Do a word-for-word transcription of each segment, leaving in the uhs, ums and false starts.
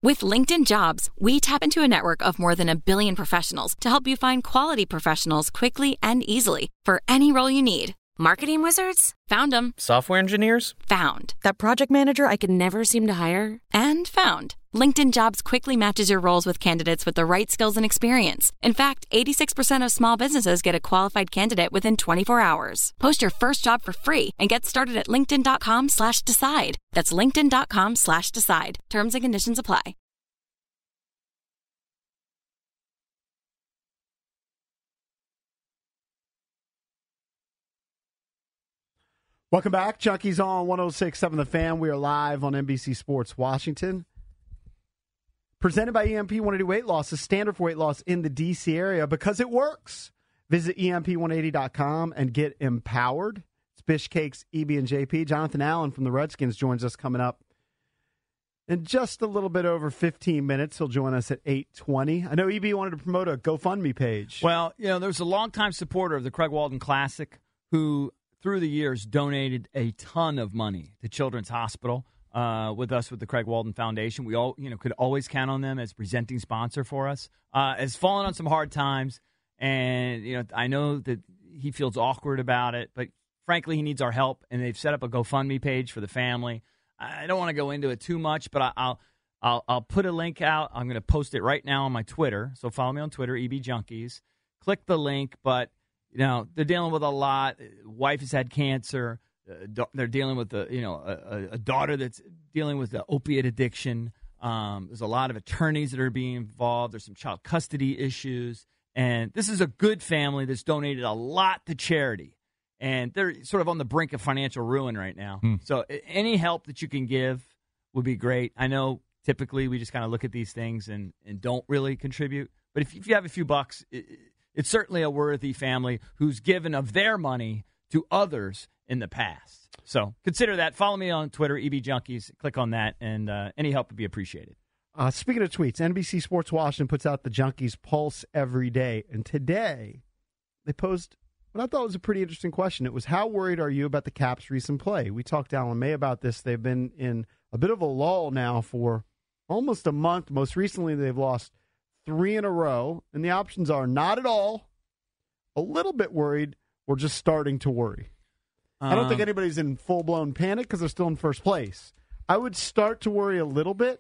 With LinkedIn Jobs, we tap into a network of more than a billion professionals to help you find quality professionals quickly and easily for any role you need. Marketing wizards? Found them. Software engineers? Found. That project manager I could never seem to hire? And found. LinkedIn Jobs quickly matches your roles with candidates with the right skills and experience. In fact, eighty-six percent of small businesses get a qualified candidate within twenty-four hours. Post your first job for free and get started at linkedin.com slash decide. That's linkedin.com slash decide. Terms and conditions apply. Welcome back. Junkies on one oh six point seven The Fan. We are live on N B C Sports Washington. Presented by E M P one eighty Weight Loss, a standard for weight loss in the D C area because it works. Visit E M P one eighty dot com and get empowered. It's Bish Cakes, E B and J P. Jonathan Allen from the Redskins joins us coming up in just a little bit over fifteen minutes. He'll join us at eight twenty. I know E B wanted to promote a GoFundMe page. Well, you know, there's a longtime supporter of the Craig Walton Classic who, through the years, donated a ton of money to Children's Hospital uh, with us with the Craig Walton Foundation. We all, you know, could always count on them as presenting sponsor for us. Uh, has fallen on some hard times, and you know, I know that he feels awkward about it, but frankly, he needs our help. And they've set up a GoFundMe page for the family. I don't want to go into it too much, but I, I'll, I'll, I'll put a link out. I'm going to post it right now on my Twitter. So follow me on Twitter, E B Junkies. Click the link, but you know, they're dealing with a lot. Wife has had cancer. Uh, they're dealing with a, you know, a, a daughter that's dealing with the opiate addiction. Um, there's a lot of attorneys that are being involved. There's some child custody issues. And this is a good family that's donated a lot to charity. And they're sort of on the brink of financial ruin right now. Hmm. So any help that you can give would be great. I know typically we just kind of look at these things and, and don't really contribute. But if, if you have a few bucks, it, it's certainly a worthy family who's given of their money to others in the past. So consider that. Follow me on Twitter, E B Junkies. Click on that, and uh, any help would be appreciated. Uh, speaking of tweets, N B C Sports Washington puts out the Junkies Pulse every day. And today, they posed what I thought was a pretty interesting question. It was, how worried are you about the Caps' recent play? We talked to Alan May about this. They've been in a bit of a lull now for almost a month. Most recently, they've lost three in a row. And the options are not at all, a little bit worried, or just starting to worry. Um, I don't think anybody's in full-blown panic because they're still in first place. I would start to worry a little bit.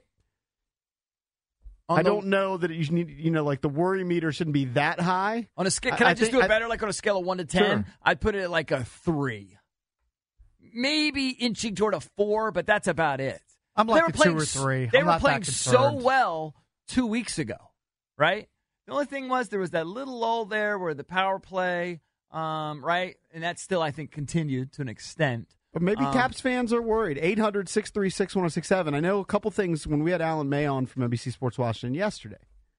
I the, don't know that you need, you know, like the worry meter shouldn't be that high. On a scale, can I, I just think, do it better? I, like on a scale of one to ten, sure. I'd put it at like a three, maybe inching toward a four, but that's about it. I'm like a two or three. They I'm were not playing that so well two weeks ago, right? The only thing was there was that little lull there where the power play, um, right, and that still I think continued to an extent. But maybe um, Caps fans are worried. eight hundred, six three six, one oh six seven. I know a couple things when we had Alan May on from N B C Sports Washington yesterday,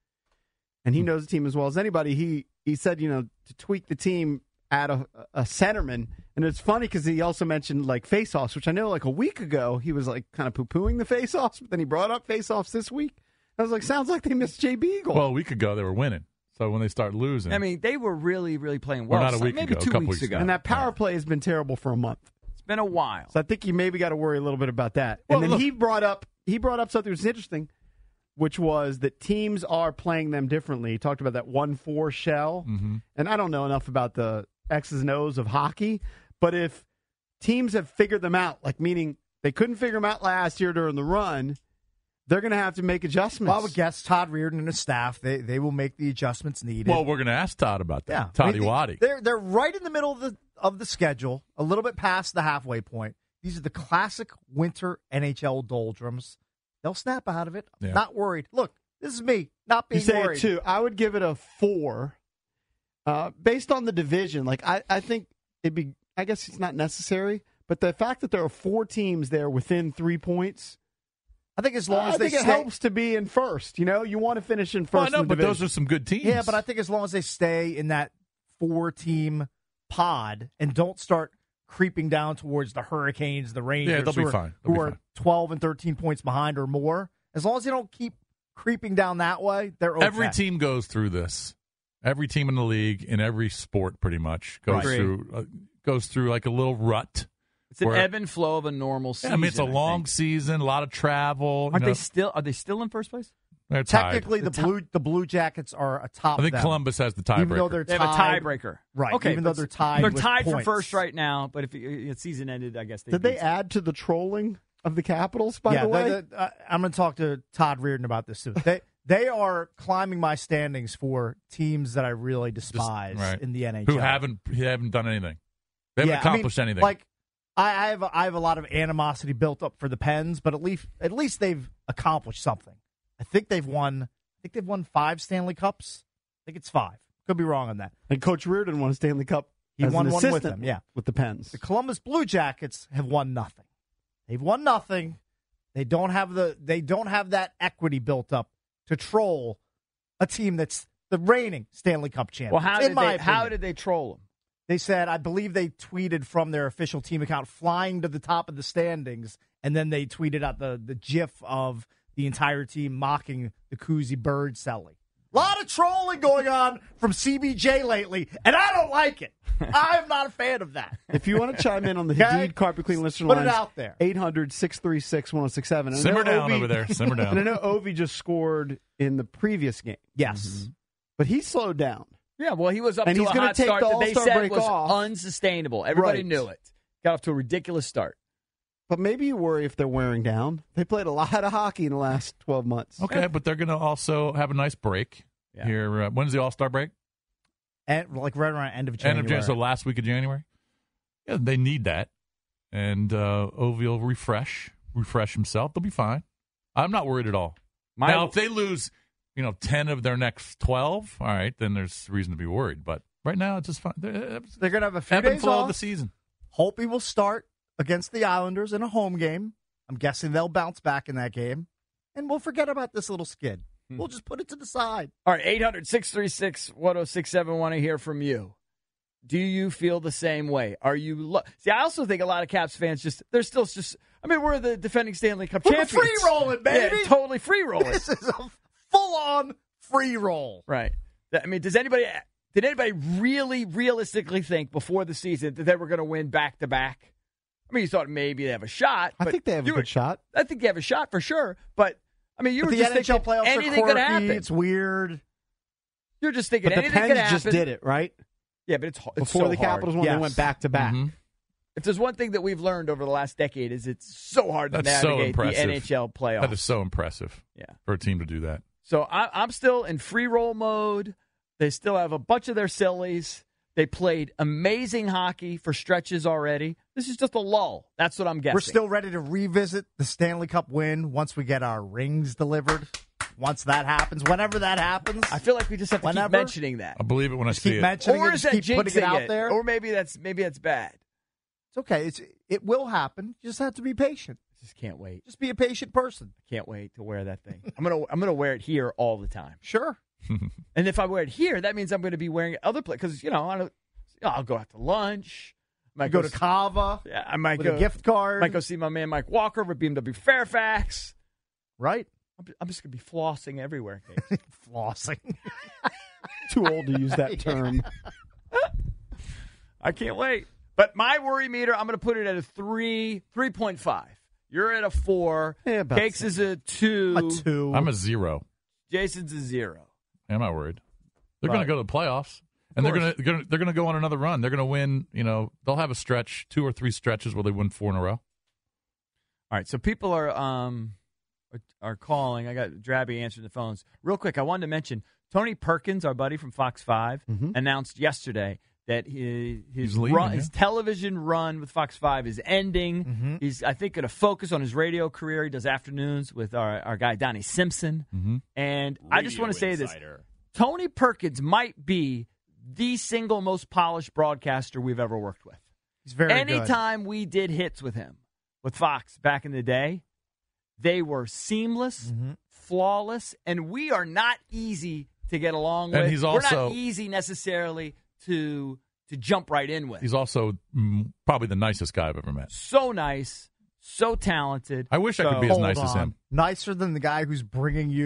and he knows the team as well as anybody. He he said, you know, to tweak the team, add a, a centerman. And it's funny because he also mentioned, like, face-offs, which I know, like, a week ago he was, like, kind of poo-pooing the face-offs, but then he brought up face-offs this week. I was like, sounds like they missed Jay Beagle. Well, a week ago they were winning. So when they start losing. I mean, they were really, really playing well. Or not a week maybe ago, two a couple weeks weeks ago. ago. And that power play has been terrible for a month. Been a while. So I think you maybe got to worry a little bit about that. Well, and then look, he brought up he brought up something that was interesting, which was that teams are playing them differently. He talked about that one four shell. Mm-hmm. And I don't know enough about the X's and O's of hockey, but if teams have figured them out, like meaning they couldn't figure them out last year during the run, they're going to have to make adjustments. Well, I would guess Todd Reardon and his staff, they they will make the adjustments needed. Well, we're going to ask Todd about that. Yeah. Toddy I mean, Waddy. They're, they're right in the middle of the of the schedule, a little bit past the halfway point. These are the classic winter N H L doldrums. They'll snap out of it. Yeah. Not worried. Look, this is me, not being you say worried. It too. I would give it a four. Uh, based on the division, like I, I think it'd be, I guess it's not necessary, but the fact that there are four teams there within three points, I think as long uh, as I they think stay, it helps to be in first. You know, you want to finish in first. Well, no, in the but those are some good teams. Yeah, but I think as long as they stay in that four-team pod and don't start creeping down towards the Hurricanes, the Rangers, yeah, they'll who be are, fine. They'll who be are fine. twelve and thirteen points behind or more, as long as they don't keep creeping down that way, they're okay. Every team goes through this. Every team in the league, in every sport, pretty much goes Right. through uh, goes through like a little rut. It's an Where- ebb and flow of a normal season. Yeah, I mean, it's a I long think. season, a lot of travel. Aren't you know, they still? Are they still in first place? they're tied. Technically, the blue the Blue Jackets are atop I think them, Columbus has the even though tiebreaker. they're They have a tied. tiebreaker, Right, Okay, even though but they're tied They're with tied for points. first right now. But if the season ended, I guess they Did they add to the trolling of the Capitals, by yeah, the way? the- the- uh, I'm going to talk to Todd Reardon about this too. They they are climbing my standings for teams that I really despise right. in the N H L. Who haven't who haven't done anything. They haven't Yeah, I mean, accomplished anything. Like I, I have, a, I have a lot of animosity built up for the Pens, but at least, at least they've accomplished something. I think they've won. I think they've won five Stanley Cups. I think it's five. Could be wrong on that. And Coach Reardon won a Stanley Cup. He as won an one with assistant them, yeah. with the Pens. The Columbus Blue Jackets have won nothing. They've won nothing. They don't have the. They don't have that equity built up to troll a team that's the reigning Stanley Cup champion. Well, how in did my they? How opinion. did they troll them? They said, I believe they tweeted from their official team account, flying to the top of the standings, and then they tweeted out the, the GIF of the entire team mocking the Koozie Bird Selly. A lot of trolling going on from C B J lately, and I don't like it. I'm not a fan of that. If you want to chime in on the Okay? Hadid Carpet Clean listener Put it lines, out there. eight hundred, six three six, one oh six seven. And I Simmer know down Ovi- over there. Simmer And I down. know Ovi just scored in the previous game, Yes. but he slowed down. Yeah, well, he was up And to he's a gonna hot take start the that they All-Star said break was off. unsustainable. Everybody Right. knew it. Got off to a ridiculous start. But maybe you worry if they're wearing down. They played a lot of hockey in the last twelve months. Okay, but they're going to also have a nice break Yeah. here. Uh, when's the All Star break? And like right around end of End January. of January, so last week of January. Yeah, they need that, and uh, Ovi will refresh, refresh himself. They'll be fine. I'm not worried at all. My, now, if they lose, you know, ten of their next twelve, all right, then there's reason to be worried. But right now, it's just fine. They're, They're going to have a few ebb and days flow off. of the season. Hope he will start against the Islanders in a home game. I'm guessing they'll bounce back in that game. And we'll forget about this little skid. Hmm. We'll just put it to the side. all right, eight hundred, six three six, one oh six seven. Want to hear from you. Do you feel the same way? Are you lo- See, I also think a lot of Caps fans just they're still just I mean, we're the defending Stanley Cup We're champions. free rolling, baby. Yeah, totally free rolling. This is a full-on free roll. Right. I mean, does anybody did anybody really realistically think before the season that they were going to win back to back? I mean, you thought maybe they have a shot. I but think they have a you good were- shot. I think they have a shot for sure. But I mean, you But were the just N H L thinking playoffs anything are could quirky. happen. It's weird. You're just thinking But the anything could Pens happen. just did it, right? Yeah, but it's, it's Before so the hard. Capitals won, Yes. they went back to back. Mhm. If there's one thing that we've learned over the last decade is it's so hard to That's so navigate the impressive. N H L playoffs. That is so impressive. Yeah. For a team to do that. So I, I'm still in free roll mode. They still have a bunch of their sillies. They played amazing hockey for stretches already. This is just a lull. That's what I'm guessing. We're still ready to revisit the Stanley Cup win once we get our rings delivered. Once that happens, whenever that happens, I feel like we just have to Whenever. keep mentioning that. I believe it when just I see keep it. mentioning Or it, is just that keep putting jinxing it out it? there. Or maybe that's maybe that's bad. It's okay. It's it will happen. You just have to be patient. I just can't wait. Just be a patient person. I can't wait to wear that thing. I'm gonna I'm gonna wear it here all the time. Sure. And if I wear it here, that means I'm going to be wearing it other places because you know I don't, you know, I'll go out to lunch. Might Go to s- Cava Yeah, I might with go a gift card. Might go see my man Mike Walker over at B M W Fairfax. Right? I'm, I'm just going to be flossing everywhere. Kate. Flossing. Too old to use that term. I can't wait. But my worry meter, I'm going to put it at a three, three point five. You're at a four. Yeah, about Cakes the is a two. A two. I'm a zero. Jason's a zero. I'm not worried. They're Right. going to go to the playoffs, and they're going to they're going to go on another run. They're going to win. You know, they'll have a stretch, two or three stretches where they win four in a row. All right, so people are um are, are calling. I got Drabby answering the phones. Real quick, I wanted to mention Tony Perkins, our buddy from Fox five, Mhm. announced yesterday that his his, He's leaving, run, yeah. his television run with Fox five is ending. Mhm. He's, I think, going to focus on his radio career. He does afternoons with our, our guy Donnie Simpson. Mm-hmm. And I just want to say this: Tony Perkins might be the single most polished broadcaster we've ever worked with. He's very good. Anytime we did hits with him, with Fox back in the day, they were seamless, Mm-hmm. flawless, and we are not easy to get along And with. he's We're also- not easy necessarily to to jump right in with. He's also mm, probably the nicest guy I've ever met. so nice, so talented. I wish I So- could be as Hold nice as on. him. Nicer than the guy who's bringing you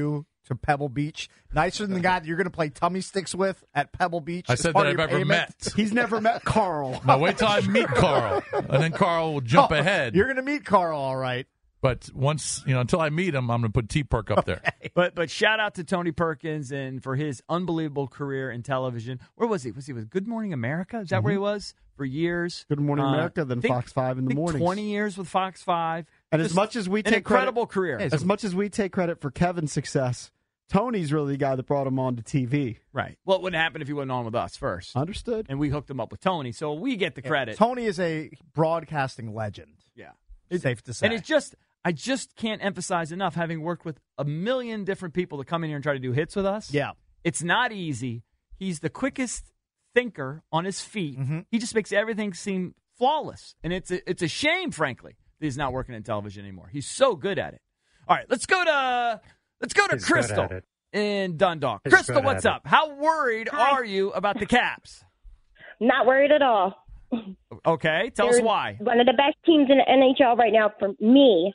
to Pebble Beach. Nicer than the guy that you're going to play tummy sticks with at Pebble Beach. I as said part that of I've your ever payment. met. He's never met Carl. Now wait till I meet Carl, and then Carl will jump Oh, ahead. You're going to meet Carl, all right. But once, you know, until I meet him, I'm going to put T-Perk up there. But but shout out to Tony Perkins and for his unbelievable career in television. Where was he? Was he with Good Morning America? Is that Mm-hmm. where he was for years? Good Morning Uh, America, then think- Fox five in the think mornings. twenty years with Fox five. And as Just much as we an take incredible credit, career. as much as we take credit for Kevin's success, Tony's really the guy that brought him on to T V. Right. Well, it wouldn't happen if he wasn't on with us first. Understood. And we hooked him up with Tony, so we get the credit. Tony is a broadcasting legend. Yeah. It's safe to say. And it's just, I just can't emphasize enough, having worked with a million different people to come in here and try to do hits with us. Yeah. It's not easy. He's the quickest thinker on his feet. Mhm. He just makes everything seem flawless. And it's a, it's a shame, frankly, that he's not working in television anymore. He's so good at it. All right, let's go to let's go to He's good Crystal at it. in Dundalk. He's Crystal, good what's at it. up? How worried Hi. are you about the Caps? Not worried at all. Okay, tell us They're why. One of the best teams in the N H L right now for me.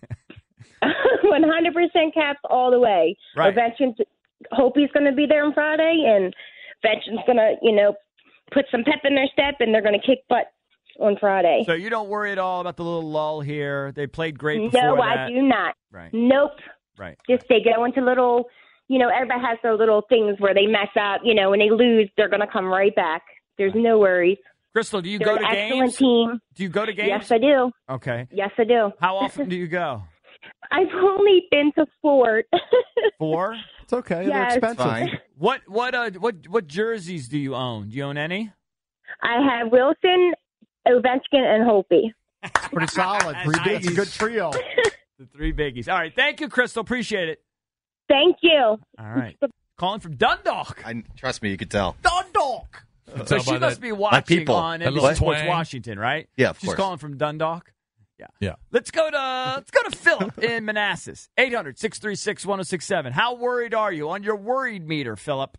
one hundred percent Caps all the way. Right. Ovechkin, hope he's going to be there on Friday, and Ovechkin's going to, you know, put some pep in their step, and they're going to kick butt on Friday. So you don't worry at all about the little lull here. They played great before No, that. I do not. Right, Nope. right. Just they go into little, you know, everybody has their little things where they mess up, you know, when they lose, they're going to come right back. There's no worries. Crystal, do you They're go to an excellent games? team. Do you go to games? Yes, I do. Okay. Yes, I do. How often do you go? I've only been to four. Four? It's okay. Yes. They're expensive. What what uh what what jerseys do you own? Do you own any? I have Wilson, Ovechkin, and Holtby. Pretty solid. Three Nice. biggies. Good trio. The three biggies. All right. Thank you, Crystal. Appreciate it. Thank you. All right. Calling from Dundalk. I, trust me, you could tell. Dundalk. Can So tell she by must that- be watching people. on That N B little C Sports twang. Washington, right? Yeah, of She's course. calling from Dundalk. Yeah. Yeah. Let's go to let's go to Philip in Manassas. eight hundred, six three six, one oh six seven. How worried are you on your worried meter, Philip?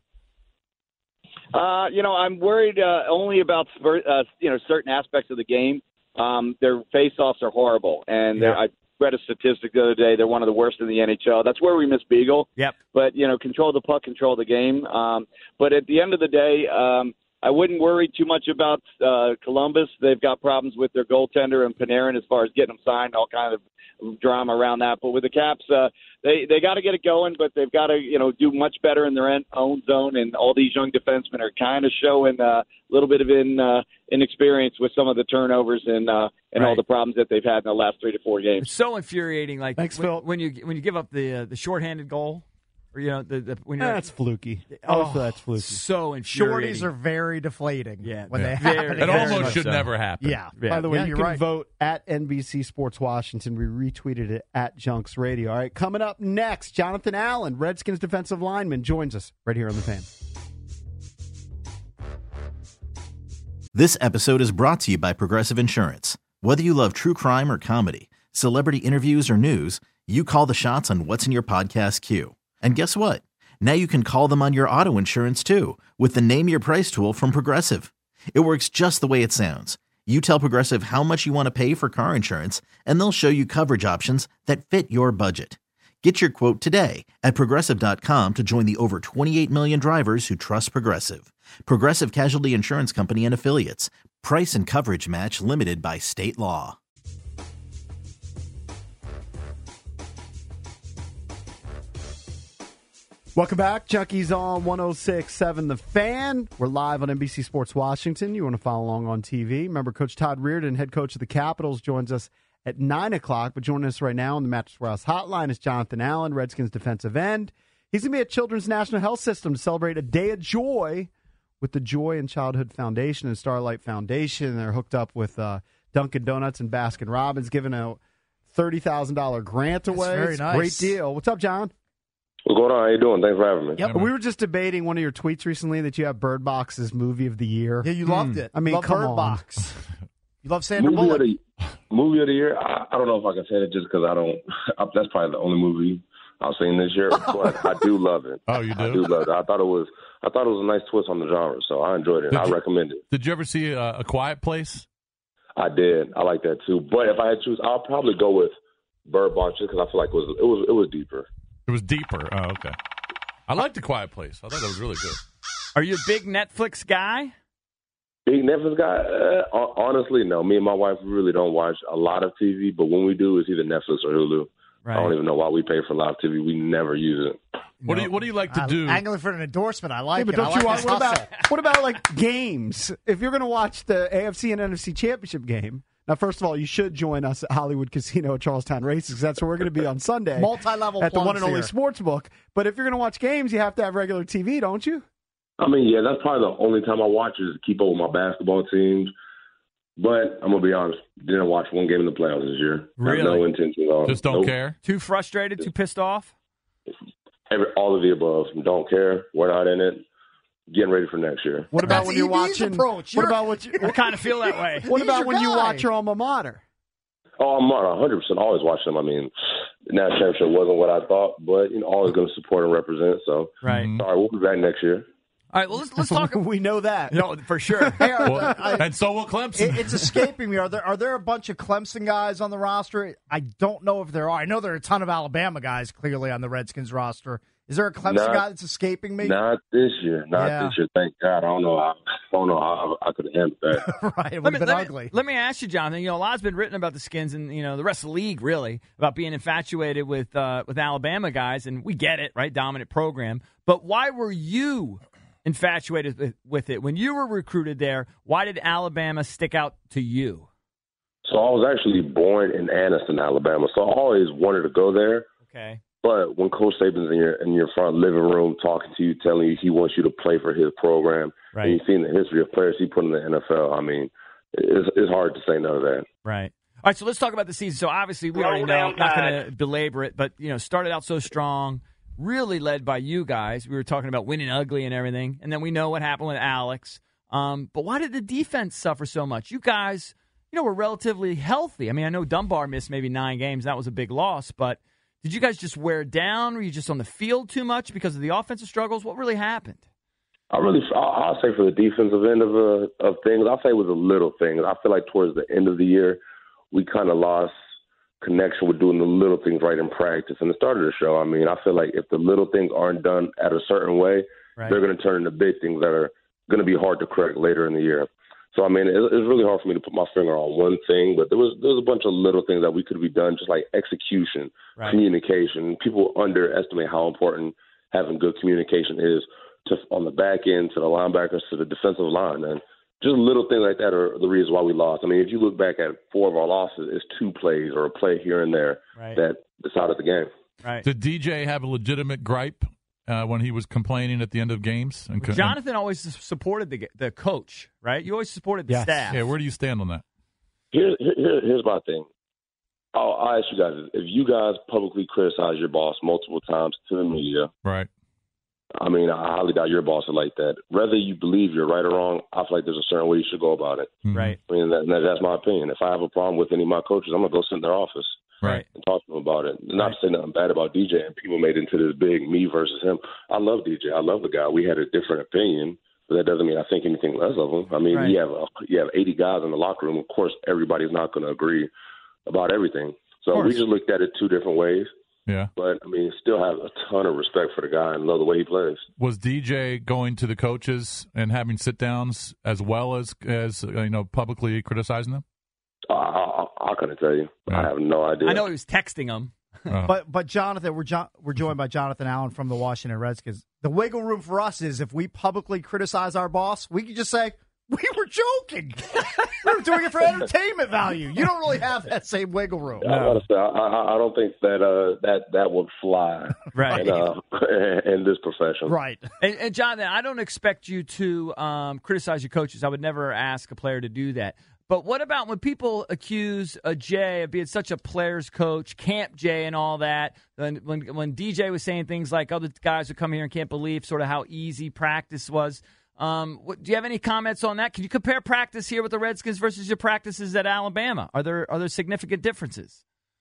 Uh, you know, I'm worried uh, only about uh, you know certain aspects of the game. Um, their face-offs are horrible, and Yeah. I read a statistic the other day. They're one of the worst in the N H L. That's where we miss Beagle. Yep. But you know, control the puck, control the game. Um, but at the end of the day, um, I wouldn't worry too much about uh, Columbus. They've got problems with their goaltender and Panarin as far as getting them signed, all kind of drama around that. But with the Caps, uh, they they got to get it going, but they've got to you know do much better in their own zone. And all these young defensemen are kind of showing uh, a little bit of in, uh, inexperience with some of the turnovers and uh, and all Right. the problems that they've had in the last three to four games. It's so infuriating. Like Thanks, when, Phil. when you when you give up the uh, the shorthanded goal, or you know the, the when you're That's fluky. oh, Also, that's fluky. so infuriating. Shorties are very deflating Yeah, when yeah. they Very, happen. It very almost much should so. never happen. Yeah. Yeah. By the way, Yeah, you you're can right. vote at N B C Sports Washington. We retweeted it at Junks Radio. All right, coming up next, Jonathan Allen, Redskins defensive lineman, joins us right here on the Fan. This episode is brought to you by Progressive Insurance. Whether you love true crime or comedy, celebrity interviews or news, you call the shots on what's in your podcast queue. And guess what? Now you can call them on your auto insurance too with the Name Your Price tool from Progressive. It works just the way it sounds. You tell Progressive how much you want to pay for car insurance, and they'll show you coverage options that fit your budget. Get your quote today at Progressive dot com to join the over twenty-eight million drivers who trust Progressive. Progressive Casualty Insurance Company and Affiliates. Price and coverage match limited by state law. Welcome back. Junkies on one oh six point seven The Fan. We're live on N B C Sports Washington. You want to follow along on T V. Remember, Coach Todd Reardon, head coach of the Capitals, joins us at nine o'clock. But joining us right now on the Mattress Warehouse Hotline is Jonathan Allen, Redskins defensive end. He's going to be at Children's National Health System to celebrate a day of joy with the Joy in Childhood Foundation and Starlight Foundation. They're hooked up with uh, Dunkin' Donuts and Baskin Robbins, giving a thirty thousand dollars grant That's away. very It's a nice. Great deal. What's up, John? What's going on? How you doing? Thanks for having me. Yep. We were just debating one of your tweets recently that you have Bird Box's movie of the year. Yeah, you loved it. I mean, you love come Bird on. Box. You love Sandra Movie of, Bullock. the, movie of the year? I, I don't know if I can say that just because I don't. That's probably the only movie I've seen this year, but I do love it. Oh, you I do? do love it. I thought it was. I thought it was a nice twist on the genre, so I enjoyed it. Did I you- recommend it. Did you ever see uh, A Quiet Place? I did. I like that too. But if I had to choose, I'll probably go with Bird Box just because I feel like it was it was it was deeper. It was deeper. Oh, okay. I liked The Quiet Place. I thought that was really good. Are you a big Netflix guy? Big Netflix guy? Uh, honestly, no. Me and my wife really don't watch a lot of T V, but when we do, it's either Netflix or Hulu. Right. I don't even know why we pay for live T V. We never use it. What do you What do you like to Uh, do? Angling for an endorsement. I like Yeah, but it. don't I you like watch? this What about hustle. what about like games? If you're going to watch the A F C and N F C championship game, now first of all, you should join us at Hollywood Casino at Charlestown Races because that's where we're going to be on Sunday, Multi-level at the one plugs and only here. sports book. But if you're going to watch games, you have to have regular T V, don't you? I mean, yeah, that's probably the only time I watch is to keep up with my basketball teams. But I'm going to be honest, didn't watch one game in the playoffs this year. Really? Have no intention at all. Just don't Nope. care? Too frustrated? Too pissed off? Every, all of the above. Don't care. We're not in it. Getting ready for next year. What about That's when you're E B's watching? approach. What You're- about what? You, I kind of feel that way. what He's about your when you guy. watch your alma mater? Oh, I'm one hundred percent always watch them. I mean, the national championship wasn't what I thought, but, you know, always going to support and represent. So, Right. Mhm. all right, we'll be back next year. All right, well, let's, let's talk. we know that. No, for sure. Hey, are Well, there- I- and so will Clemson. It, it's escaping me. Are there are there a bunch of Clemson guys on the roster? I don't know if there are. I know there are a ton of Alabama guys clearly on the Redskins roster. Is there a Clemson Not- guy that's escaping me? Not this year. Not Yeah. this year. Thank God. I don't know. how- I don't know how I could have handled that. Right, it Let would me, have been let, ugly. me, let me ask you, Jonathan. You know, a lot's been written about the Skins and you know the rest of the league, really, about being infatuated with uh, with Alabama guys, and we get it, right? Dominant program, but why were you infatuated with, with it when you were recruited there? Why did Alabama stick out to you? So I was actually born in Anniston, Alabama. So I always wanted to go there. Okay, But when Coach Saban's in your in your front living room talking to you, telling you he wants you to play for his program, right, and you've seen the history of players he put in the N F L, I mean, it's, it's hard to say no to that. right. All right, so let's talk about the season. So obviously, we already know, not going to belabor it, but you know, started out so strong, really led by you guys. We were talking about winning ugly and everything, and then we know what happened with Alex. Um, but why did the defense suffer so much? You guys, you know, were relatively healthy. I mean, I know Dunbar missed maybe nine games. That was a big loss, but did you guys just wear down? Were you just on the field too much because of the offensive struggles? What really happened? I really, I'll, I'll say for the defensive end of uh, of things, I'll say it was a little thing. I feel like towards the end of the year, we kind of lost connection with doing the little things right in practice, and it started to show. I mean, I feel like if the little things aren't done at a certain way, Right. they're going to turn into big things that are going to be hard to correct later in the year. So, I mean, it, it's really hard for me to put my finger on one thing, but there was there was a bunch of little things that we could be done, just like execution, Right. communication. People underestimate how important having good communication is to on the back end, to the linebackers, to the defensive line, and just little things like that are the reasons why we lost. I mean, if you look back at four of our losses, it's two plays or a play here and there Right. that decided the game. Right. Did D J have a legitimate gripe uh, when he was complaining at the end of games? And, Jonathan always supported the the coach, right? You always supported the Yes. staff. Yeah, where do you stand on that? Here, here, here's my thing. I'll, I'll ask you guys, if you guys publicly criticize your boss multiple times to the media, Right. I mean, I highly doubt your boss is like that. Whether you believe you're right or wrong, I feel like there's a certain way you should go about it. Mhm. Right. I mean, that, that's my opinion. If I have a problem with any of my coaches, I'm going to go sit in their office Right. and talk to them about it. Not Right. to say nothing bad about D J, and people made it into this big me versus him. I love D J. I love the guy. We had a different opinion, but that doesn't mean I think anything less of him. I mean, Right. you have a, you have eighty guys in the locker room. Of course, everybody's not going to agree about everything. So we course. just looked at it two different ways. Yeah. But, I mean, still have a ton of respect for the guy and love the way he plays. Was D J going to the coaches and having sit downs as well as as uh, you know publicly criticizing them? I, I, I couldn't tell you. Yeah. I have no idea. I know he was texting him. Uh, But but Jonathan, we're jo- we're joined by Jonathan Allen from the Washington Redskins. The wiggle room for us is if we publicly criticize our boss, we can just say we were joking. We were doing it for entertainment value. You don't really have that same wiggle room. I, gotta say, I, I, I don't think that uh, that that would fly Right. in, uh, in this profession. Right. And, and Jonathan, I don't expect you to um, criticize your coaches. I would never ask a player to do that. But what about when people accuse a Jay of being such a player's coach, Camp Jay and all that? When, when when D J was saying things like other guys who come here and can't believe sort of how easy practice was. Um, what, do you have any comments on that? Can you compare practice here with the Redskins versus your practices at Alabama? Are there are there significant differences?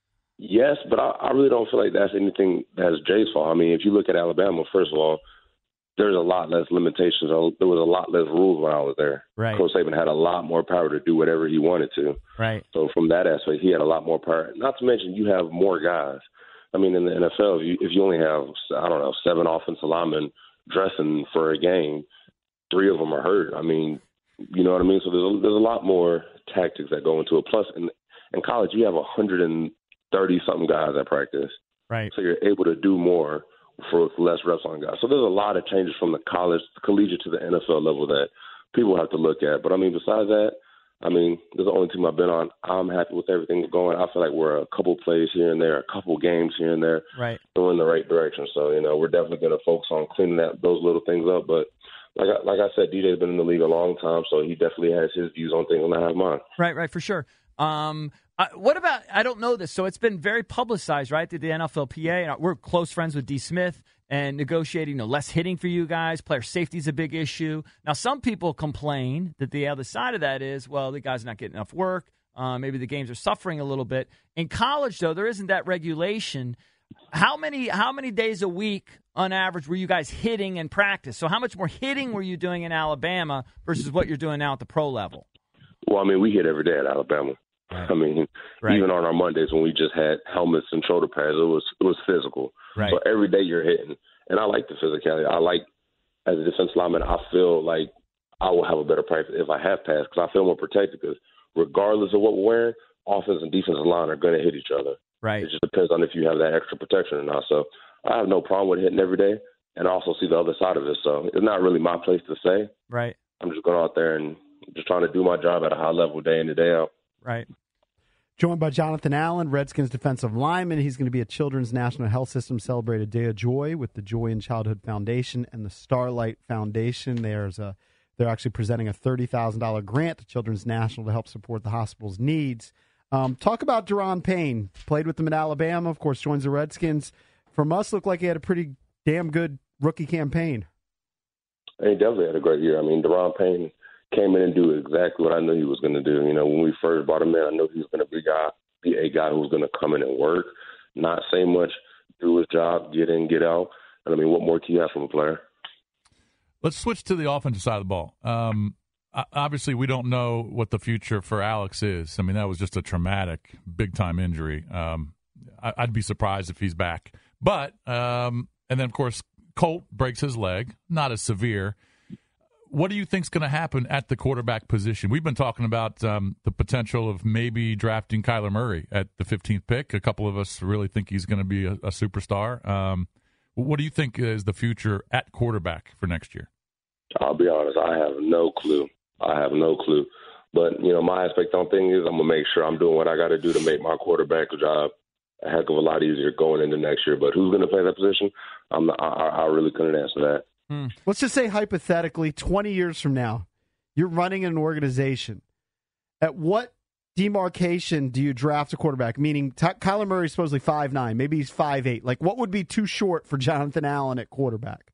Yes, but I, I really don't feel like that's anything that's Jay's fault. I mean, if you look at Alabama, first of all, there's a lot less limitations. There was a lot less rules when I was there. Right. Coach Saban had a lot more power to do whatever he wanted to. Right. So from that aspect, he had a lot more power. Not to mention, you have more guys. I mean, in the N F L, if you, if you only have, I don't know, seven offensive linemen dressing for a game, three of them are hurt. I mean, you know what I mean? So there's a, there's a lot more tactics that go into it. Plus, in, in college, you have one hundred thirty-something guys at practice. Right. So you're able to do more for less reps on guys. So there's a lot of changes from the college, collegiate to the N F L level that people have to look at. But, I mean, besides that, I mean, this is the only team I've been on. I'm happy with everything going. I feel like we're a couple plays here and there, a couple games here and there. Right. We're in the right direction. So, you know, we're definitely going to focus on cleaning that, those little things up. But like I, like I said, D J's been in the league a long time, so he definitely has his views on things, and I have mine. Right, right, for sure. Um, uh, what about, I don't know this, so it's been very publicized, right, that the N F L P A, and we're close friends with D. Smith, and negotiating, you know, less hitting for you guys. Player safety is a big issue. Now, some people complain that the other side of that is, well, the guy's not getting enough work. Uh, maybe the games are suffering a little bit. In college, though, there isn't that regulation. How many how many days a week, on average, were you guys hitting in practice? So how much more hitting were you doing in Alabama versus what you're doing now at the pro level? Well, I mean, we hit every day at Alabama. Right. I mean, right. Even on our Mondays when we just had helmets and shoulder pads, it was it was physical. Right. So every day you're hitting. And I like the physicality. I like, as a defensive lineman, I feel like I will have a better practice if I have pass because I feel more protected because regardless of what we're wearing, offense and defensive line are going to hit each other. Right. It just depends on if you have that extra protection or not. So I have no problem with hitting every day, and I also see the other side of it. So it's not really my place to say. Right. I'm just going out there and just trying to do my job at a high level day in and day out. Right. Joined by Jonathan Allen, Redskins defensive lineman. He's going to be at Children's National Health System celebrated Day of Joy with the Joy in Childhood Foundation and the Starlight Foundation. There's a, they're actually presenting a thirty thousand dollars grant to Children's National to help support the hospital's needs. Um, talk about Daron Payne. Played with them at Alabama, of course, joins the Redskins. From us, looked like he had a pretty damn good rookie campaign. He definitely had a great year. I mean, Daron Payne came in and do exactly what I knew he was going to do. You know, when we first brought him in, I knew he was going to be, guy, be a guy who was going to come in and work, not say much, do his job, get in, get out. And, I mean, what more can you have from a player? Let's switch to the offensive side of the ball. Um, obviously, we don't know what the future for Alex is. I mean, that was just a traumatic, big-time injury. Um, I, I'd be surprised if he's back. But, um, and then, of course, Colt breaks his leg, not as severe. What do you think is going to happen at the quarterback position? We've been talking about um, the potential of maybe drafting Kyler Murray at the fifteenth pick. A couple of us really think he's going to be a, a superstar. Um, what do you think is the future at quarterback for next year? I'll be honest, I have no clue. I have no clue. But, you know, my aspect on things is I'm going to make sure I'm doing what I got to do to make my quarterback job a heck of a lot easier going into next year. But who's going to play that position? I'm not, I, I really couldn't answer that. Hmm. Let's just say hypothetically, twenty years from now, you're running an organization. At what demarcation do you draft a quarterback? Meaning, Ty- Kyler Murray is supposedly five nine, maybe he's five eight. Like, what would be too short for Jonathan Allen at quarterback?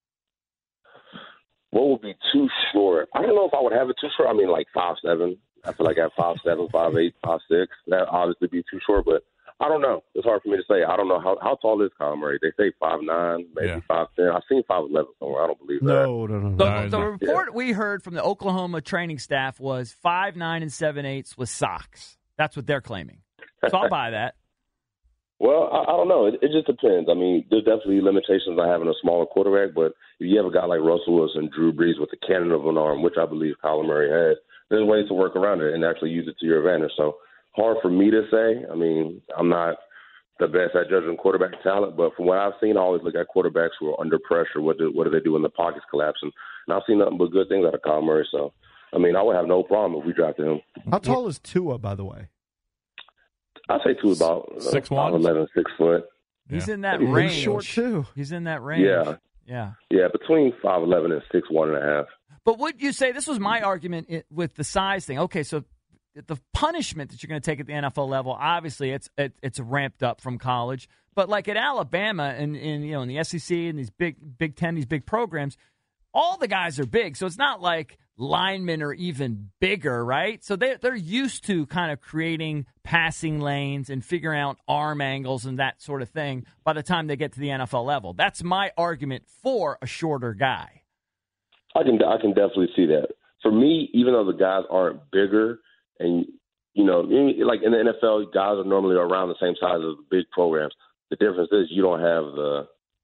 What would be too short? I don't know if I would have it too short. I mean, like five seven. I feel like at five seven, five eight, five six, that obviously be too short, but I don't know. It's hard for me to say. I don't know. How how tall is Kyler Murray? They say five nine, maybe yeah. five ten. I've seen five eleven somewhere. I don't believe that. No, no, no. The, no, the report yeah. we heard from the Oklahoma training staff was five nine and seven eighths with socks. That's what they're claiming. So I'll buy that. Well, I, I don't know. It, it just depends. I mean, there's definitely limitations on having a smaller quarterback, but if you have a guy like Russell Wilson, Drew Brees with the cannon of an arm, which I believe Kyler Murray has, there's ways to work around it and actually use it to your advantage. So hard for me to say. I mean, I'm not the best at judging quarterback talent, but from what I've seen, I always look at quarterbacks who are under pressure. What do, what do they do when the pocket's collapsing? And I've seen nothing but good things out of Kyler Murray. So, I mean, I would have no problem if we drafted him. How tall is Tua, by the way? I'd say Tua about uh, six one, eleven, six foot. He's yeah. in that He's range. short too. He's in that range. Yeah, yeah, yeah. Between five eleven and six one and a half. But would you say, this was my argument with the size thing? Okay, so the punishment that you're going to take at the N F L level, obviously it's it, it's ramped up from college. But like at Alabama and in you know in the S E C and these big Big Ten, these big programs, all the guys are big. So it's not like linemen are even bigger, right? So they they're used to kind of creating passing lanes and figuring out arm angles and that sort of thing by the time they get to the N F L level. That's my argument for a shorter guy. I can I can definitely see that. For me, even though the guys aren't bigger, and you know, like in the N F L, guys are normally around the same size as the big programs. The difference is you don't have the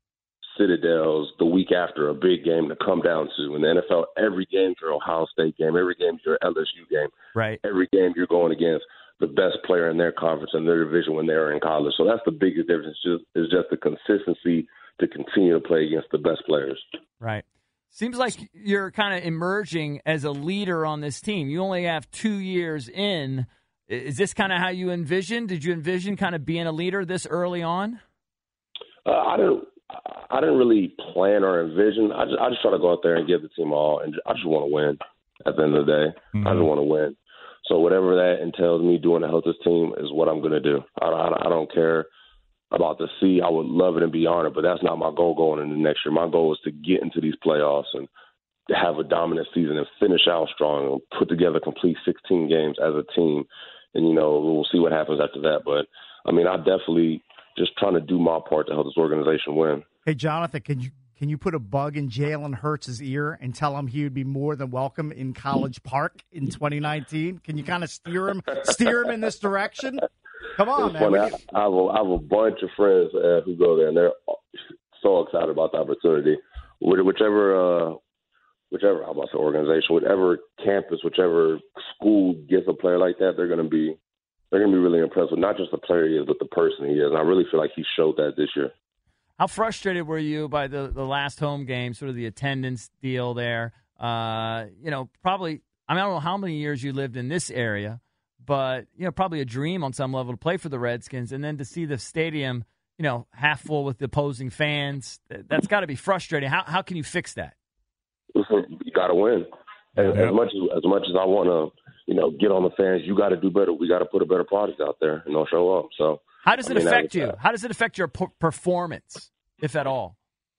Citadels the week after a big game to come down to. In the N F L, every game's your Ohio State game. Every game's your L S U game. Right. Every game you're going against the best player in their conference and their division when they're in college. So that's the biggest difference. Just is just the consistency to continue to play against the best players. Right. Seems like you're kind of emerging as a leader on this team. You only have two years in. Is this kind of how you envisioned? Did you envision kind of being a leader this early on? Uh, I didn't. I didn't really plan or envision. I just, I just try to go out there and give the team all, and I just want to win. At the end of the day, mm-hmm. I just want to win. So whatever that entails me doing to help this team is what I'm going to do. I, I, I don't care about the C. I would love it and be honored, but that's not my goal going into next year. My goal is to get into these playoffs and to have a dominant season and finish out strong and put together complete sixteen games as a team. And, you know, we'll see what happens after that. But, I mean, I definitely just trying to do my part to help this organization win. Hey, Jonathan, can you can you put a bug in Jalen Hurts' ear and tell him he would be more than welcome in College Park in twenty nineteen? Can you kind of steer him steer him in this direction? Come on, man. Funny. I, I, have a, I have a bunch of friends uh, who go there, and they're so excited about the opportunity. Whichever, uh, whichever, how about the organization, whatever campus, whichever school gets a player like that, they're going to be they're going to be really impressed with not just the player he is, but the person he is. And I really feel like he showed that this year. How frustrated were you by the, the last home game, sort of the attendance deal there? Uh, you know, probably, I mean, I don't know how many years you lived in this area, but, you know, probably a dream on some level to play for the Redskins. And then to see the stadium, you know, half full with the opposing fans, that's got to be frustrating. How how can you fix that? Listen, you got to win. As, as much as, as much as I want to, you know, get on the fans, you got to do better. We got to put a better product out there and they'll show up. So. How does it I mean, affect you? Uh, How does it affect your p- performance, if at all?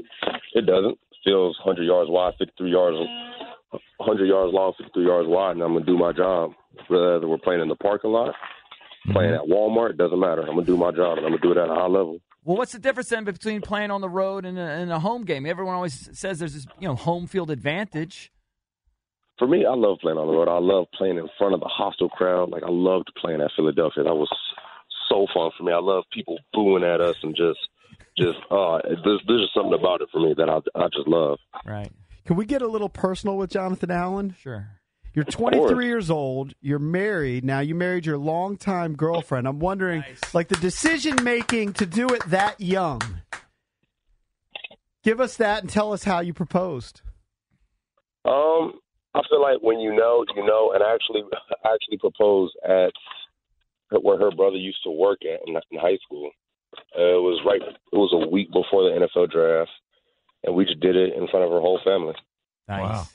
It doesn't. It feels one hundred yards wide, fifty-three yards, one hundred yards long, fifty-three yards wide, and I'm going to do my job. Whether we're playing in the parking lot, playing at Walmart, it doesn't matter. I'm going to do my job, and I'm going to do it at a high level. Well, what's the difference then between playing on the road and a, and a home game? Everyone always says there's this, you know, home field advantage. For me, I love playing on the road. I love playing in front of the hostile crowd. Like, I loved playing at Philadelphia. That was so fun for me. I love people booing at us and just, just, uh, there's, there's just something about it for me that I, I just love. Right. Can we get a little personal with Jonathan Allen? Sure. You're twenty-three years old. You're married. Now, you married your longtime girlfriend. I'm wondering, nice. like, the decision-making to do it that young. Give us that and tell us how you proposed. Um, I feel like when you know, you know, and I actually, I actually proposed at where her brother used to work at in, in high school. Uh, it was right. It was a week before the N F L draft, and we just did it in front of her whole family. Nice. Wow.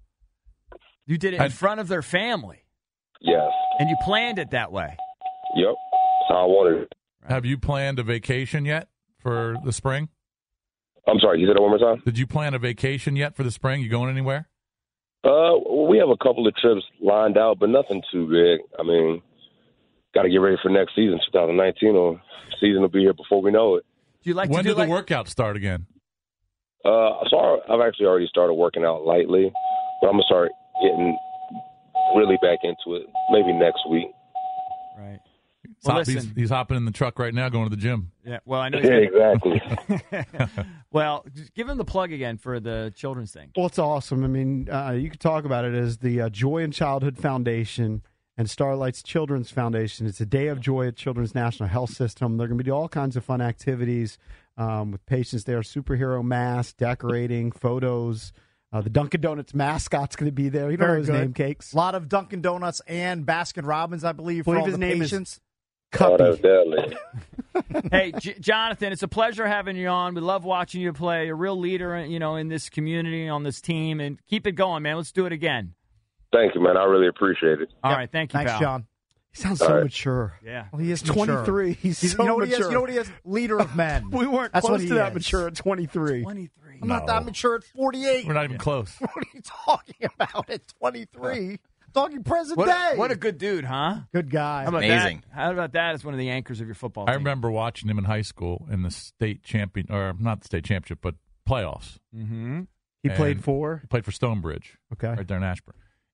You did it in front of their family. Yes. And you planned it that way. Yep. That's how I wanted it. Have you planned a vacation yet for the spring? I'm sorry. You said that one more time. Did you plan a vacation yet for the spring? You going anywhere? Uh, we have a couple of trips lined out, but nothing too big. I mean, got to get ready for next season, twenty nineteen, or season will be here before we know it. Do you like when to do do the like- workouts start again? Uh, so I've actually already started working out lightly, but I'm gonna start getting really back into it maybe next week. Right. He's, Well, hop- he's, listen. he's hopping in the truck right now, going to the gym. Yeah. Well, I know. Yeah, exactly. Well, just give him the plug again for the children's thing. Well, it's awesome. I mean, uh, you could talk about it as the uh, Joy in Childhood Foundation and Starlight's Children's Foundation. It's a day of joy at Children's National Health System. They're going to be doing all kinds of fun activities um, with patients there, superhero masks, decorating, photos. Uh, the Dunkin' Donuts mascot's going to be there. You don't know his good. name, Cakes. A lot of Dunkin' Donuts and Baskin Robbins, I believe, for believe all his the name is- patients. Oh, that's deadly. Hey, J- Jonathan, it's a pleasure having you on. We love watching you play. You're a real leader, you know, in this community, on this team, and keep it going, man. Let's do it again. Thank you, man. I really appreciate it. All Yep. right, thank you, Thanks, pal. John. He sounds All so right. mature. Yeah. Well, he is He's mature. twenty-three. He's He's- so you know what he is? mature. You know what he is? Leader of men. We weren't That's close what he to that is. mature at twenty-three. twenty-three. I'm not No. that mature at forty-eight. We're not even close. What are you talking about at twenty-three? Talking present What day. a, what a good dude, huh? good guy. How about Amazing. that? How about that as one of the anchors of your football I team? remember watching him in high school in the state champion, or not the state championship, but playoffs. Mm-hmm. He And played for? He played for Stonebridge, Okay. right there in Ashburn.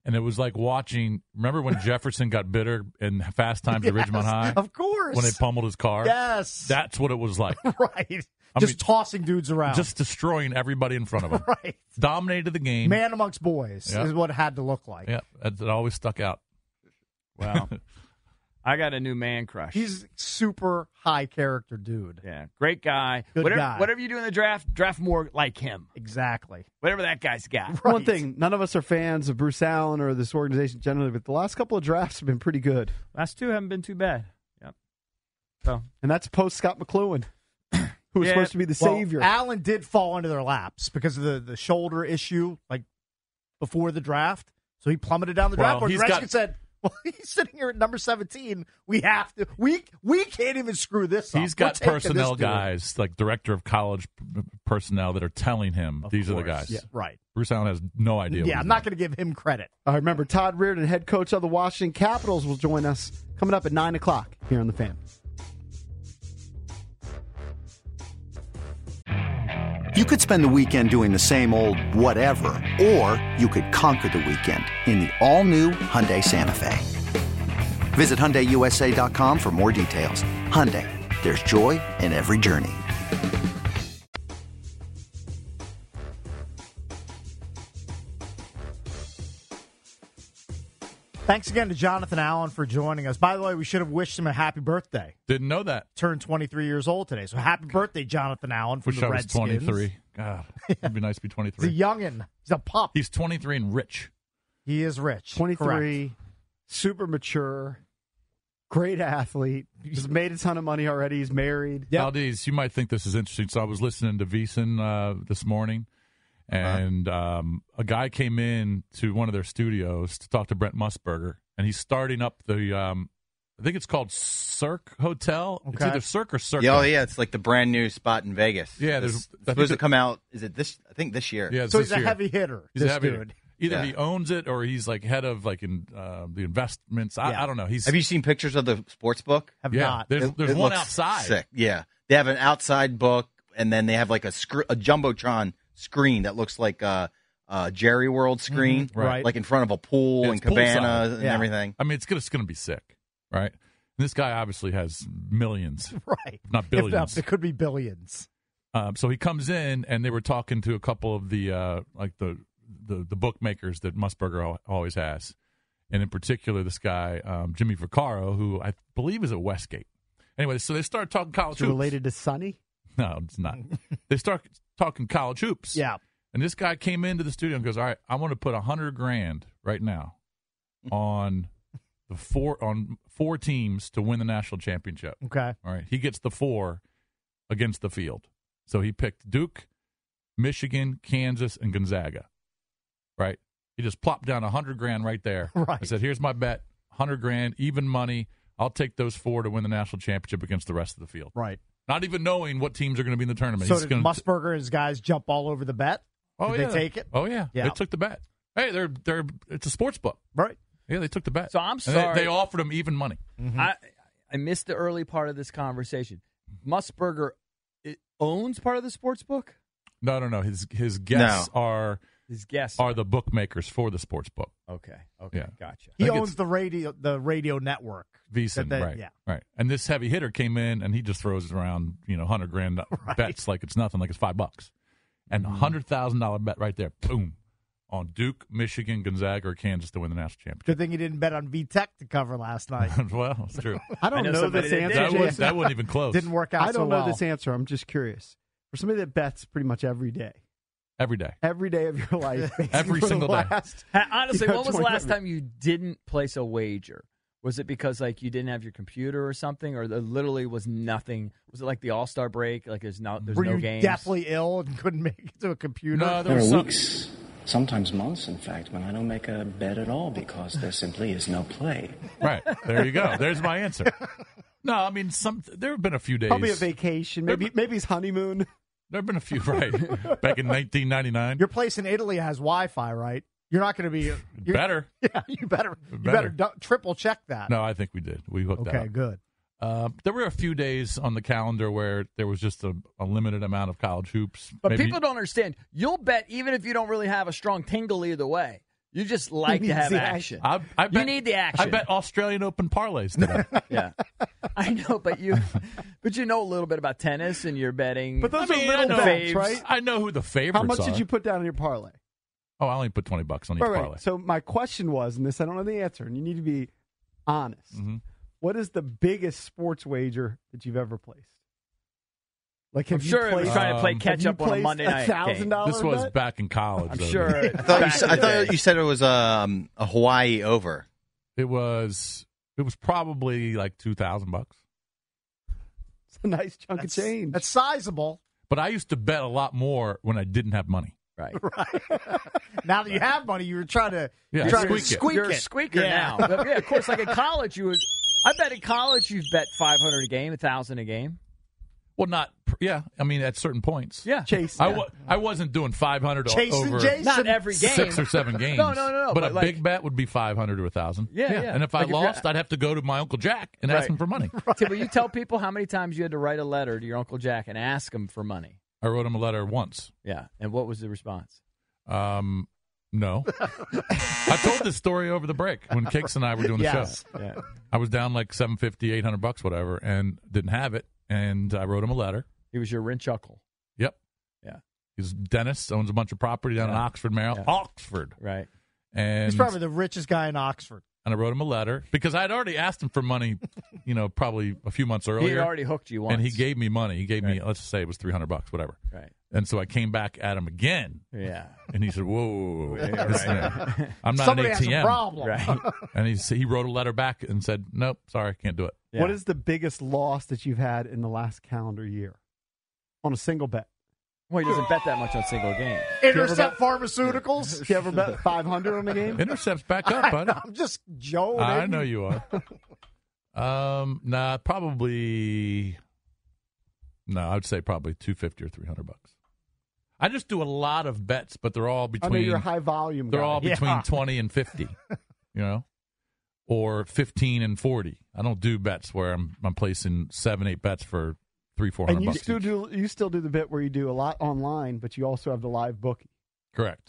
And it was like watching. Remember when Jefferson got bitter in Fast Times yes, at Ridgemont High? Of course. When they pummeled his car. Yes. That's what it was like. Right. I just mean, tossing dudes around. Just destroying everybody in front of him. Right. Dominated the game. Man amongst boys yep. is what it had to look like. Yeah, it, it always stuck out. Wow. I got a new man crush. He's super high character dude. Yeah, great guy. Good whatever, guy. Whatever you do in the draft, draft more like him. Exactly. Whatever that guy's got. Right. One thing, none of us are fans of Bruce Allen or this organization generally, but the last couple of drafts have been pretty good. Last two haven't been too bad. Yep. So, and that's post Scott McLuhan, who was yeah, supposed to be the well, savior. Allen did fall into their laps because of the, the shoulder issue, like before the draft. So he plummeted down the Well, draft board. he's The Redskins got- said, "Well, he's sitting here at number seventeen. We have to. We we can't even screw this up. He's We're got taking personnel this dude." guys, like director of college p- personnel, that are telling him Of these are the course. guys. Yeah, right. Bruce Allen has no idea. what Yeah, he's I'm not going to give him credit. I remember Todd Reardon, head coach of the Washington Capitals, will join us coming up at nine o'clock here on The Fan. You could spend the weekend doing the same old whatever, or you could conquer the weekend in the all-new Hyundai Santa Fe. Visit Hyundai U S A dot com for more details. Hyundai, there's joy in every journey. Thanks again to Jonathan Allen for joining us. By the way, we should have wished him a happy birthday. Didn't know that. Turned twenty-three years old today. So happy birthday, Jonathan Allen from Wish the I was Redskins. twenty-three. God, it'd be nice to be twenty-three. He's a youngin'. He's a pup. He's twenty-three and rich. He is rich. twenty-three, Correct. super mature, great athlete. He's made a ton of money already. He's married. Yep. Valdez, you might think this is interesting. So I was listening to VSiN uh, this morning, and um, a guy came in to one of their studios to talk to Brent Musburger, and he's starting up the, um, I think it's called Cirque Hotel. It's Okay. either Cirque or Cirque. Yeah, oh, yeah, it's like the brand new spot in Vegas. Yeah, there's- It's I think supposed to that- come out. Is it this? I think this year. Yeah, it's So this he's a year. heavy hitter, He's this a heavy dude. hitter. Either Yeah. he owns it or he's like head of like in uh, the investments. I, Yeah. I don't know. He's Have you seen pictures of the sports book? Have yeah. not. There's It- there's it one looks outside. Sick. Yeah, they have an outside book, and then they have like a scr- a jumbotron screen that looks like a, a Jerry World screen, Mhm. Right. Like in front of a pool Yeah, and it's poolside. cabana and Yeah. everything. I mean, it's gonna it's gonna be sick, right? And this guy obviously has millions, Right. if not If billions. not, it could be billions. Um, so he comes in, and they were talking to a couple of the uh, like the, the the bookmakers that Musburger al- always has, and in particular this guy um, Jimmy Vaccaro, who I believe is at Westgate. Anyway, so they started talking college Is it hoops. related to Sonny? No, it's not. They start talking college hoops. Yeah. And this guy came into the studio and goes, "All right, I want to put a hundred grand right now on the four on four teams to win the national championship." Okay. All right, he gets the four against the field. So he picked Duke, Michigan, Kansas, and Gonzaga. Right? He just plopped down a hundred grand right there. Right. I said, "Here's my bet, hundred grand, even money. I'll take those four to win the national championship against the rest of the field." Right. Not even knowing what teams are going to be in the tournament. So He's did gonna Musburger and his guys jump all over the bet? Oh, Did yeah. they take it? Oh yeah. Yeah. They took the bet. Hey, they're they're it's a sports book. Right. Yeah, they took the bet. So I'm And they- sorry. They, offered him even money. I I missed the early part of this conversation. Musburger it owns part of the sports book. No, no, no. His his guests are His guests are the bookmakers for the sports book. Okay. Okay. Yeah. Gotcha. He I think owns it's the radio the radio network. VSiN, That they- right? yeah. Right. And this heavy hitter came in and he just throws around, you know, hundred grand bets like it's nothing, like it's five bucks, and a hundred thousand dollar bet right there, boom, on Duke, Michigan, Gonzaga, or Kansas to win the national championship. Good thing he didn't bet on V Tech to cover last night. Well, it's true. I don't I know know, somebody this that answer. that, did. would, Jason. that wasn't even close. Didn't work out I don't so know well. this answer. I'm just curious. For somebody that bets pretty much every day, Every day. every day of your life, basically Every for the single day. last- Ha- Honestly, you know, when was the last twenty time you didn't place a wager? Was it because like you didn't have your computer or something, or there literally was nothing? Was it like the All Star break? Like there's no there's Were no you games. deathly ill and couldn't make it to a computer? No, there There was are some, weeks, sometimes months, in fact, when I don't make a bet at all because there simply is no play. right. There you go. There's my answer. No, I mean, some. There have been a few days. Probably a vacation. Maybe maybe his honeymoon. There have been a few, right? Back in nineteen ninety-nine. Your place in Italy has Wi-Fi, right? You're not going to be you're- Better. Yeah, you better you Better. better, du- triple check that. No, I think we did. We hooked that Okay, up. good. Uh, there were a few days on the calendar where there was just a, a limited amount of college hoops. But Maybe- people don't understand. You'll bet even if you don't really have a strong tingle either way. You just like He to needs have the action. I, I You bet, need the action. I bet Australian Open parlays today. Yeah, I know, but you, but you know a little bit about tennis, and you're betting. But those I mean, are I little know- bets, right? I know who the favorites How much are. did you put down on your parlay? Oh, I only put twenty bucks on each Right, right. parlay. So my question was, and this I don't know the answer, and you need to be honest. Mm-hmm. What is the biggest sports wager that you've ever placed? Like, have I'm you sure it was placed, trying to play Um, catch have you up on a placed Monday night a thousand game. dollar This was bet? back in college. I'm though. sure. I thought, you, back s- in I the thought day. you said it was um, a Hawaii over. It was. It was probably like two thousand bucks. It's a nice chunk That's, of change. that's sizable. But I used to bet a lot more when I didn't have money. Right. Now that you have money, you're trying to, Yeah, you're trying squeak to it. squeak You're it. a squeaker Yeah. now. But yeah, of course. Like in college, you was. I bet in college you've bet five hundred a game, a thousand a game. Well, not. Yeah, I mean at certain points. Yeah, Chase. I, yeah. wa- I wasn't doing five hundred Chasing over Jason. Not every game. six or seven games. No, no, no, no, But, but a like- big bet would be five hundred or a thousand. Yeah, yeah. And if I Like if you're- lost, I'd have to go to my Uncle Jack and ask Right. him for money. Tim, will you tell people how many times you had to write a letter to your Uncle Jack and ask him for money? I wrote him a letter once. Yeah, and what was the response? Um, no. I told this story over the break when Kicks and I were doing the Yes. show. Yeah. I was down like seven fifty, eight hundred bucks, whatever, and didn't have it. And I wrote him a letter. He was your rich uncle. Yep. Yeah. He's Dennis, owns a bunch of property down in Yeah. Oxford, Maryland. Yeah. Oxford. Right. And He's probably the richest guy in Oxford. and I wrote him a letter because I had already asked him for money, you know, probably a few months He earlier. had already hooked you once. and he gave me money. He gave me, Right. let's say it was three hundred bucks, whatever. Right. And so I came back at him again, Yeah. and he said, "Whoa, whoa, whoa, Yeah, this- right. I'm not Somebody an has A T M." a problem. Right. And he he wrote a letter back and said, "Nope, sorry, can't do it." Yeah. What is the biggest loss that you've had in the last calendar year on a single bet? Well, he doesn't bet that much on single games. Intercept Pharmaceuticals. Have you ever bet five hundred on a game? Intercepts back up, bud. I'm just joking. I know you are. Um, nah, probably. No, I'd say probably two fifty or three hundred bucks. I just do a lot of bets, but they're all I know between. you're a high volume They're guy. all between Yeah. twenty and fifty. You know, or fifteen and forty. I don't do bets where I'm I'm placing seven, eight bets for three, four And hundred you bucks. still each. do you still do the bit where you do a lot online, but you also have the live bookie. Correct.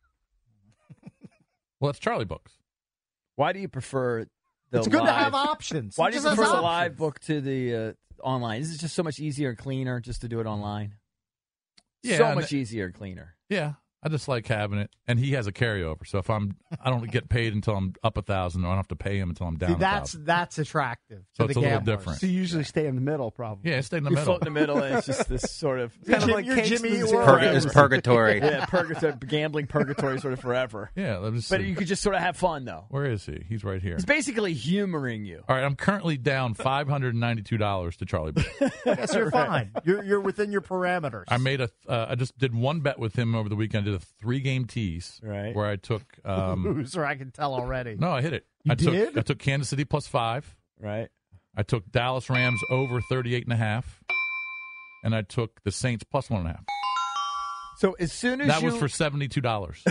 Well, that's Charlie Books. Why do you prefer the It's good live? to have options. Why It do you just has prefer the options. live book to the uh, online? Is it just so much easier and cleaner just to do it online? Yeah, so and much easier and cleaner. Yeah, I just like having it, and he has a carryover. So if I'm, I don't get paid until I'm up a thousand, or I don't have to pay him until I'm down. See, a that's thousand. that's attractive. So to it's the a little gamblers. different. So you usually stay in the middle, probably. Yeah, stay in the You middle. float in the middle, and it's just this sort of Kind of Jim- like you're Cakes Jimmy and Eat Zero. World. Purg- it's purgatory. yeah, purgatory, gambling purgatory, sort of forever. Yeah, let me see. But you could just sort of have fun, though. Where is he? He's right here. He's basically humoring you. All right, I'm currently down five hundred ninety-two dollars to Charlie Books. Yes, you're fine. You're you're within your parameters. I made a. Uh, I just did one bet with him over the weekend. I did a three-game tease, Right. where I took. Um, loser. I can tell already. no, I hit it. You I took. did? I took Kansas City plus five. Right. I took Dallas Rams over thirty-eight and a half, and I took the Saints plus one and a half. So as soon as That you was for seventy-two dollars.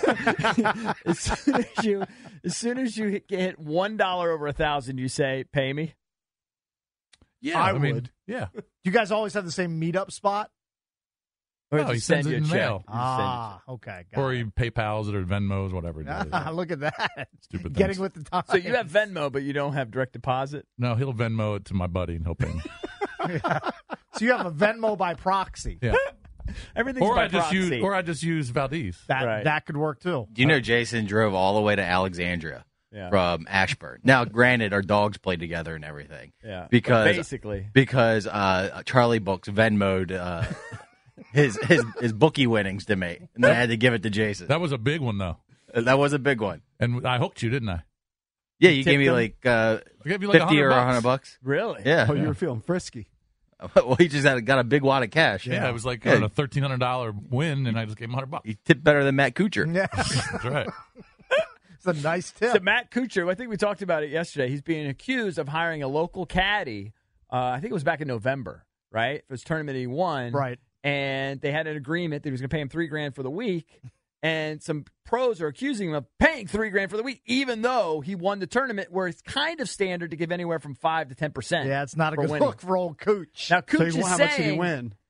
as soon as you as soon as you hit, hit one dollar over a thousand, you say, "Pay me." Yeah, I I, mean, would. yeah. Do you guys always have the same meetup spot? Or No, just he sends send it you a in check. mail. Just send you a Ah, okay. Got Or it. he PayPal's it or Venmo's, whatever. He does. Ah, look at that. Stupid Getting things. with the times. So you have Venmo, but you don't have direct deposit. No, he'll Venmo it to my buddy and he'll pay me. So you have a Venmo by proxy. Yeah. Everything's or by I just proxy. use, or I just use Valdez. That Right. that could work too. Do you know Jason drove all the way to Alexandria Yeah. from Ashburn? Now, granted, our dogs played together and everything. Yeah. Because But basically, because uh, Charlie Books Venmoed uh, his his his bookie winnings to me, and then I had to give it to Jason. That was a big one, though. That was a big one. And I hooked you, didn't I? Yeah, you Tipped gave me him? like uh, I gave you like fifty or a a hundred bucks. really? Yeah. Oh, you were feeling frisky. Well, he just had, got a big wad of cash. Yeah, it was like Yeah. on a thirteen hundred dollar win, and I just gave him a hundred bucks. He tipped better than Matt Kuchar. Yeah, That's right. it's a nice tip. So Matt Kuchar, I think we talked about it yesterday. He's being accused of hiring a local caddy. Uh, I think it was back in November, right? For his tournament he won, Right. And they had an agreement that he was going to pay him three grand for the week. And some pros are accusing him of paying three grand for the week, even though he won the tournament, where it's kind of standard to give anywhere from five to ten percent. Yeah, it's not a for good winning. look for old Cooch. Now, So Cooch he, is how much did he saying, win?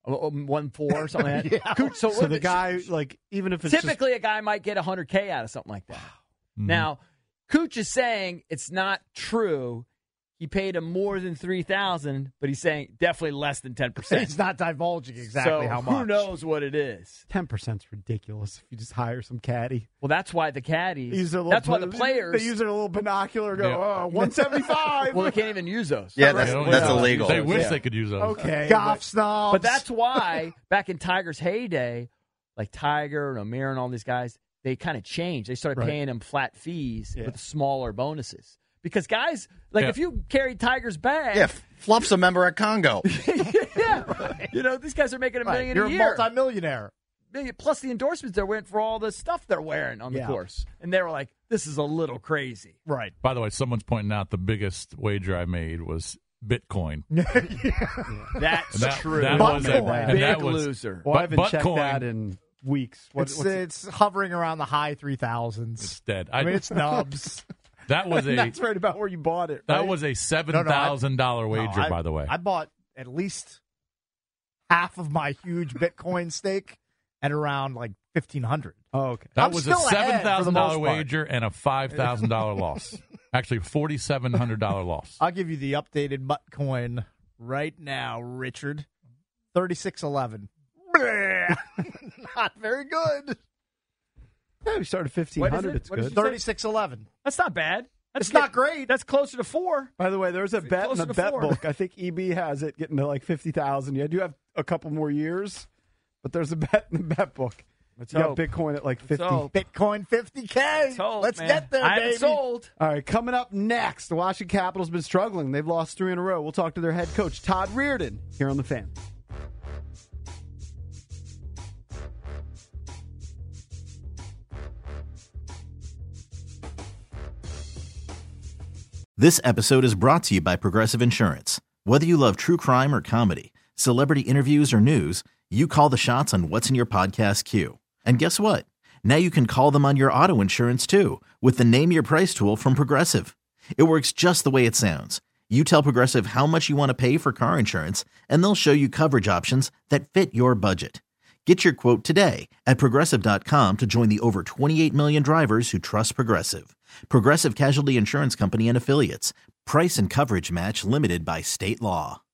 one four or something like that. Yeah. Cooch, so So the guy, like, even if it's typically a guy might get one hundred K out of something like that. Mm-hmm. Now, Cooch is saying it's not true. He paid him more than three thousand dollars, but he's saying definitely less than ten percent. He's not divulging exactly so how much. Who knows what it is? ten percent is ridiculous if you just hire some caddy. Well, that's why the caddies. They use their little That's why the bin- players. They use their little binocular and go, Yeah. oh, one seventy-five. Well, they can't even use those. Yeah, that's, They don't that's use those. illegal. They wish Yeah. they could use those. Okay. Golf but- snobs. But that's why back in Tiger's heyday, like Tiger and Amir and all these guys, they kind of changed. They started Right. paying him flat fees Yeah. with smaller bonuses. Because guys, like Yeah. if you carry Tiger's bag, Yeah, Fluff's a member at Congo. yeah, you know these guys are making a Right. million You're a a year. multimillionaire. Million- Plus the endorsements they're wearing for all the stuff they're wearing on the Yeah. course, and they were like, "This is a little crazy." Right. By the way, someone's pointing out the biggest wager I made was Bitcoin. That's And that, true. That Butt was a coin. and Big that was, loser. Well, I haven't Butt checked coin. that in weeks. What, It's, what's it- it's hovering around the high three thousands. It's dead. I mean, it's nubs. that was a That's right about where you bought it. that right? was a seven No, no, I- thousand dollar wager. No, I- by the way, I bought at least half of my huge Bitcoin stake at around like fifteen hundred. Oh, okay. that I'm was a still ahead seven for the thousand most dollar part. wager and a five thousand dollar loss. Actually, forty seven hundred dollar loss. I'll give you the updated Bitcoin right now, Richard. thirty-six eleven. Not very good. Yeah, we started fifteen What is hundred. it? It's What did good. you say? thirty-six eleven. That's not bad. That's It's not great. That's closer to four. By the way, there's a bet in closer the to bet four. book. I think E B has it getting to like fifty thousand. Yeah, I do have a couple more years, but there's a bet in the bet book. Let's You got hope. Bitcoin at like fifty. hope. Bitcoin fifty K. Let's hope, Let's man. get there, I baby. haven't sold. All right, coming up next, the Washington Capitals been struggling. They've lost three in a row. We'll talk to their head coach, Todd Reardon, here on The Fan. This episode is brought to you by Progressive Insurance. Whether you love true crime or comedy, celebrity interviews or news, you call the shots on what's in your podcast queue. And guess what? Now you can call them on your auto insurance too with the Name Your Price tool from Progressive. It works just the way it sounds. You tell Progressive how much you want to pay for car insurance, and they'll show you coverage options that fit your budget. Get your quote today at Progressive dot com to join the over twenty-eight million drivers who trust Progressive. Progressive Casualty Insurance Company and Affiliates. Price and coverage match limited by state law.